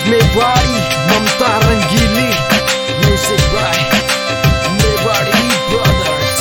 Mewari, Mamta Rangili, music by Mewari Brothers.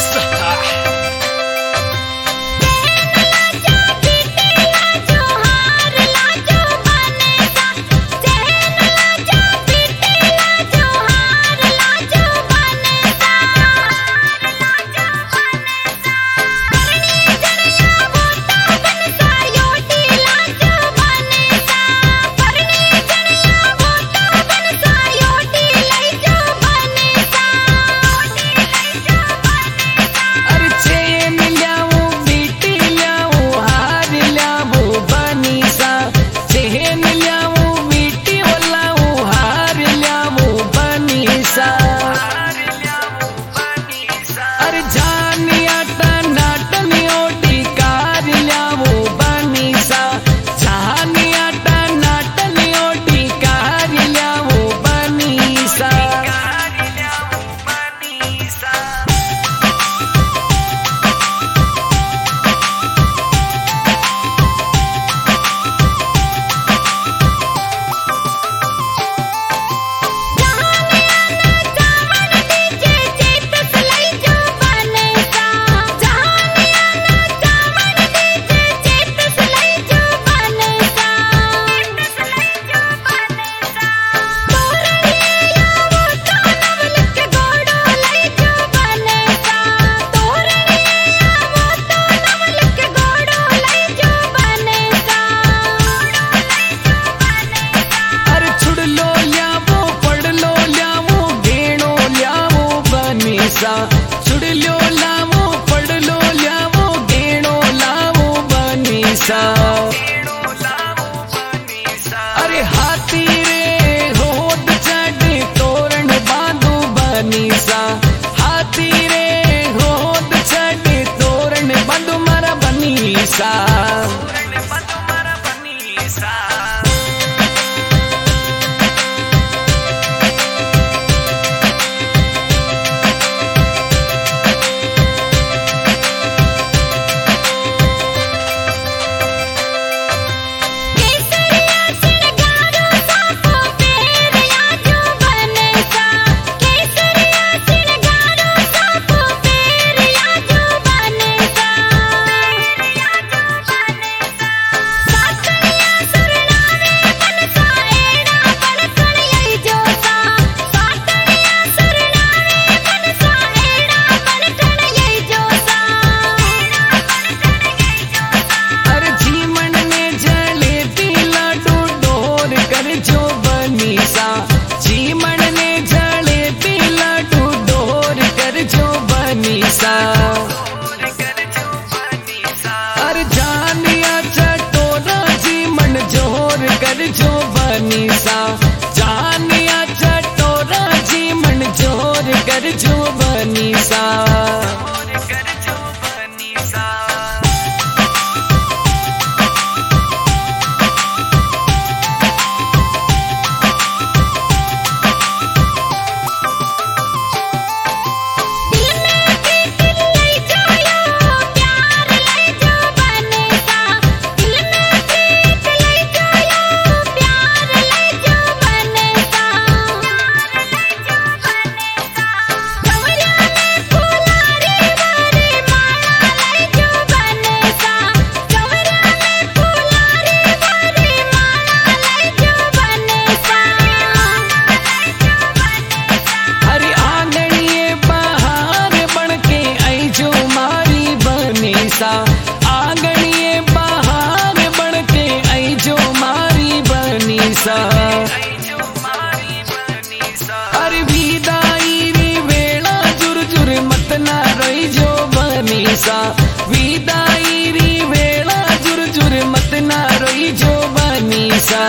छुड़लो लावो पड़लो लावो गेणो लावो बनीसा। अरे हाथी रे होद चढ़ तोरण बांधो बनीसा। हाथी रे होद चढ़ तोरण बांधो मारा बनीसा। अरे जानिया चटोरा जी मन जोर कर जो बनीसा। जानिया चटोरा जी मन जोर कर जो बनीसा। आंगणिए बहार बन के आई जो मारी बनीसा। अरे विदाई री वेला जुर जुर मत ना रही जो बनीसा। विदाई री वेला जुर जुर मत ना रही जो बनीसा।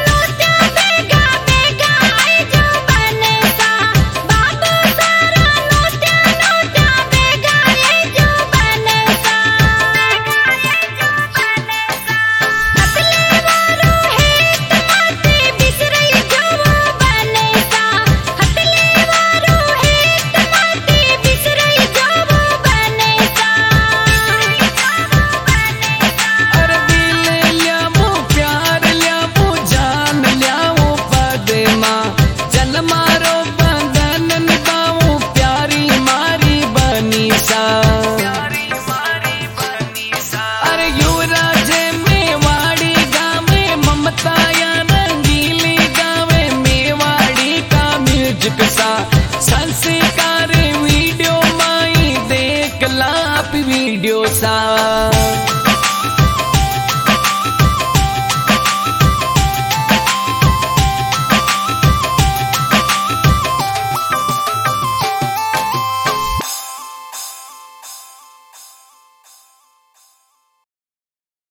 बाबू सारा ભરોસા